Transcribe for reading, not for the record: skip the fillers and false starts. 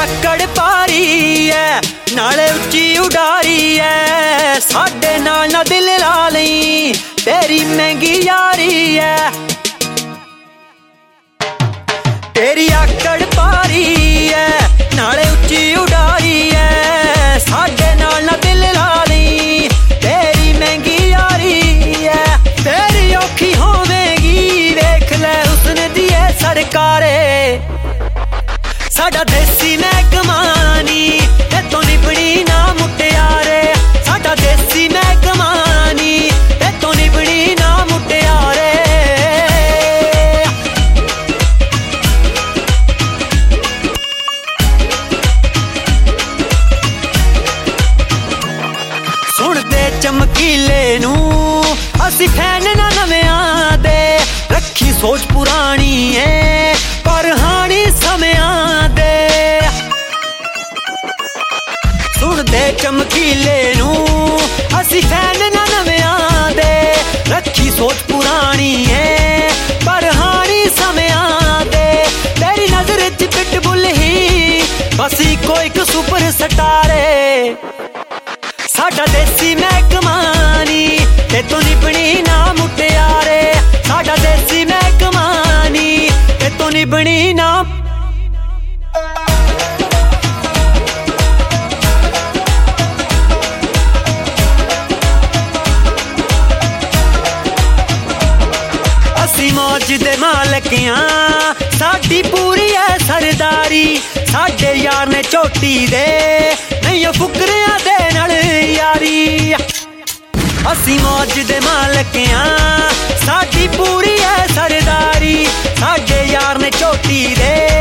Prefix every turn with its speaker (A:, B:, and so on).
A: आकड़ पारी है नाले उच्ची उडारी है साडे नाल ना दिल ला लई तेरी महंगी यारी है तेरी आकड़ पारी है नाले उच्ची उडारी है साडे नाल ना दिल ला लई तेरी महंगी यारी है तेरी औखी होवेगी देख ले हुस्न दी है सरकारे साडा देसी महकमानी ते तो निभनी ना मुटियारे साडा देसी महकमानी ते तो निभनी ना मुटियारे सुनते चमकीले नू असी फैन ना नव्यां दे रखी सोच पुरानी है पर हानी समयां दे सुनते चमकीले नू असी फैन ना नव्यां दे रखी सोच पुरानी है पर हानी समयां दे तेरी नजर च पिटबुल ही बस इको एक सुपर स्टारे साडा देसी महकमानी ते तो निभनी ना मुटियारे साडा देसी महकमानी ते तो निभनी ना असी मौज दे मालकियां साडी पूरी है सरदारी साडे यार ने चोटी दे नहीं फुकरियां दे नाल यारी असी मौज दे मालकियां साडी पूरी है सरदारी साडे यार ने चोटी दे